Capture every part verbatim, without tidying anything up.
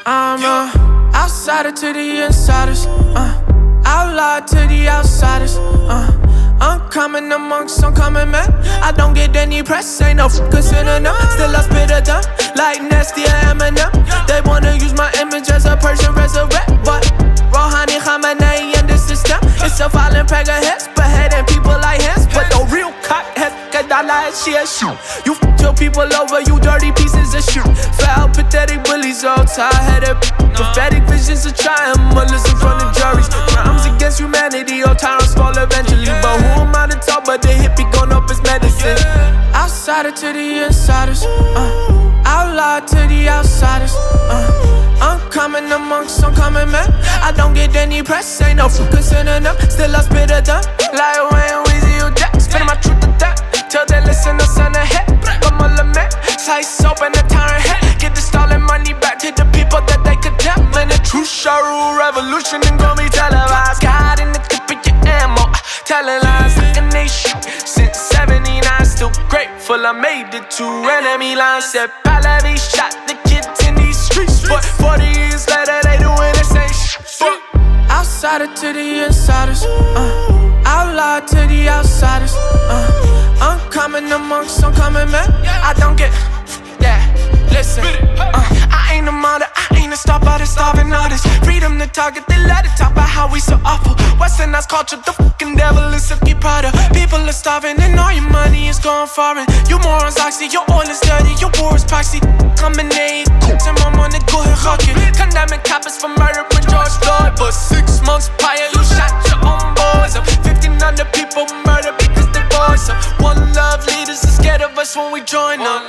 I'm uh, outsider to the insiders, uh, outlaw to the outsiders, uh, I'm coming amongst, I'm coming, man. I don't get any press, ain't no focus in them. Still I spit at them, like Nasty and Eminem. They wanna use my image as a Persian resurrect, but Rouhani, Khamenei and the system. It's a violent pack of heads, beheading people like hands. But the real cockhead, Kadala, she a shoot. You f*** your people over, you dirty pieces of shit. Foul, pathetic bullies, all tie-headed. Prophetic visions of trying mullahs in front of juries. Crimes against humanity, all tyrants fall eventually. But who am I to talk about the hippie gone up his medicine? Outsider to the insiders, uh, outlaw to the outsiders, uh, I'm coming amongst, I'm coming, man. I don't get any press, ain't no focus in them. Still I spit at them, like Wayne, Weezy, or Jack. Spitting my truth to them, till they listen to son of hit. But my lament, size soap and a tyrant head. Get the stolen money back to the people that they condemn. And the true Sharu revolution ain't gonna be televised. God in the clip of your ammo, telling lies like a nation. Since seventy-nine, still grateful I made it to enemy lines. Said Pahlavi shot the kids in these streets, but forty years later they doing the same shit. Outsider to the insiders, uh, outlaw to the outsiders, uh, I'm coming amongst, I'm coming, man. I don't get, yeah, listen, uh, I ain't a martyr, I ain't a star, but a starving artist. Freedom to target, they let it talk about how we so awful. Westernized culture, the fucking devil is Silky Prada. People are starving and all your money is going foreign. You morons oxy, your oil is dirty, your war is proxy. Combinate, and my money go ahead, rock it. Condemning coppers for murder with George Floyd. But six months prior, you shot your own boys up. fifteen hundred people murdered because they boys up. One love, leaders are scared of us when we join up.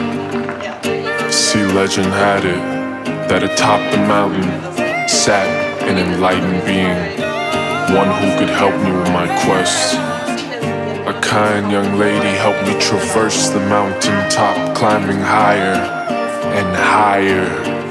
See, legend had it that atop the mountain sat an enlightened being, one who could help me with my quest. A kind young lady helped me traverse the mountaintop, climbing higher and higher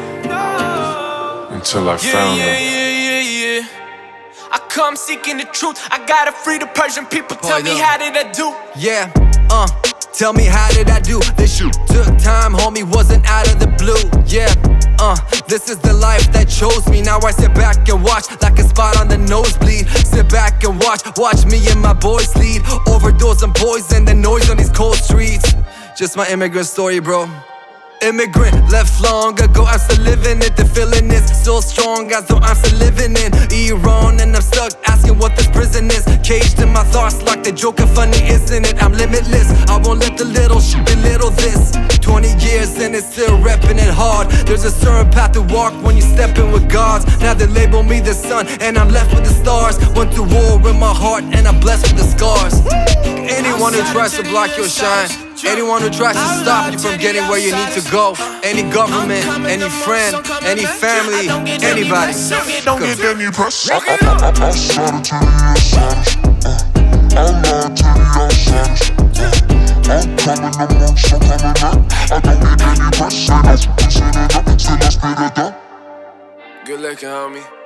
until I found yeah, her. Yeah, yeah, yeah, yeah. I come seeking the truth. I gotta free the Persian people. Tell me how did I do? Yeah, uh, tell me how did I do? This shoot took time, homie, wasn't out of the blue. Yeah, uh, this is the life that chose me. Now I sit back and watch like a spot on the nosebleed. Sit back and watch, watch me and my boys lead. Overdose on poison, the noise on these cold streets. Just my immigrant story, bro. Immigrant, left long ago, I'm still living it. The feeling is so strong as though I'm still living in Iran. And I'm stuck asking what this prison is. Caged in my thoughts like the Joker, funny isn't it? I'm limitless, I won't let the little shit belittle this. Twenty years and it's still repping it hard. There's a certain path to walk when you step in with gods. Now they label me the sun and I'm left with the stars. Went to war with my heart and I'm blessed with the scars. Anyone who tries to block your shine, anyone who tries to stop you from getting where you need to go, any government, any friend, any family, anybody. Don't get any pressure. Outsider to the insiders, uh, outlaw to the outsiders, uh, I'm coming amongst, I'm coming out. I don't get any pressure, no focus in it up, still I spit it up. Good looking, homie.